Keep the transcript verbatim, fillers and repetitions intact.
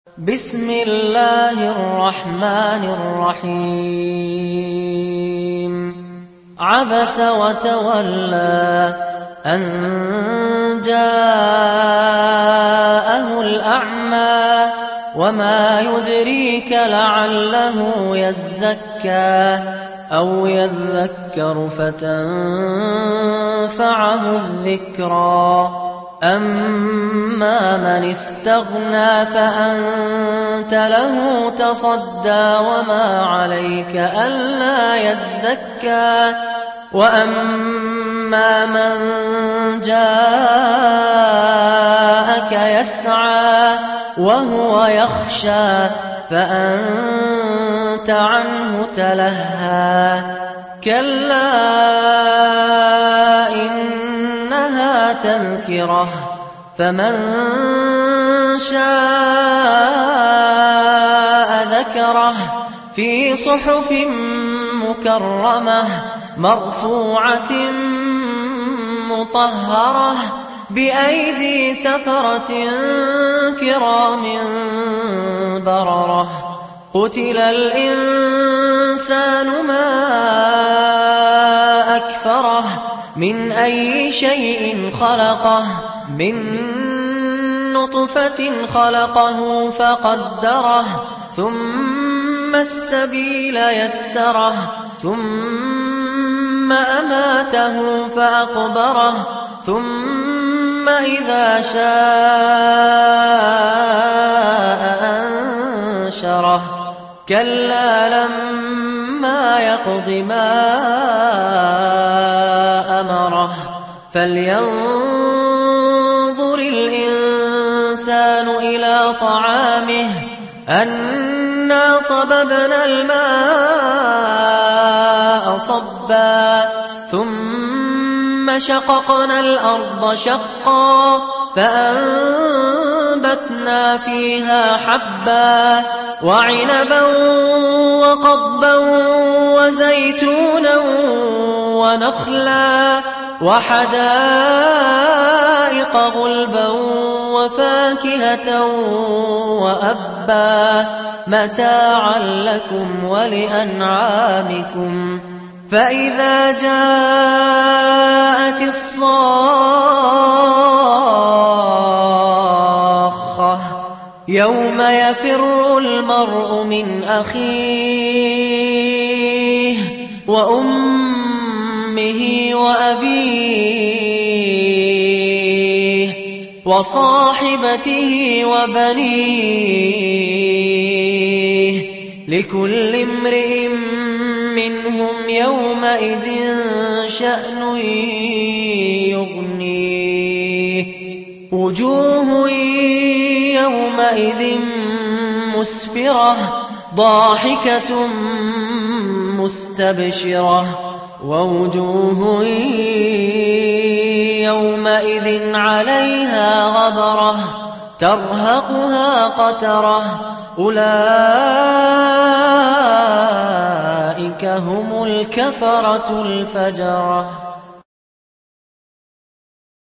بسم الله الرحمن الرحيم عبس وتولى أن جاءه الأعمى وما يدريك لعله يزكى أو يذكر فتنفعه الذكرى أما من استغنى فأنت له تصدى وما عليك ألا يزكى وأما من جاءك يسعى وهو يخشى فأنت عنه تلهى كلا إنها تذكرة فمن شاء ذكره في صحف مكرمة مرفوعة مطهرة بأيدي سفرة كرام بررة قتل الإنسان ما أكفره من أي شيء خلقه من نطفة خلقه فقدره ثم السبيل يسره ثم أماته فأقبره ثم إذا شاء أنشره كلا لما يقض ما أمره فلينظر الإنسان إلى طعامه أنا صببنا الماء صبا ثم شققنا الأرض شقا فأنبتنا فيها حبا وعنبا وقضبا وزيتونا ونخلا وحدائق غلبا وفاكهة وأبا متاعا لكم ولأنعامكم فإذا جاءت الصاخة يوم يفر المرء من أخيه وأمه وأبيه وصاحبته وبنيه لكل امرئ منهم يومئذ شأن يغنيه وجوه يومئذ مسفرة ضاحكة مستبشرة ووجوه يومئذ عليها غبرة ترهقها قترة أولئك هم الكفرة الفجرة.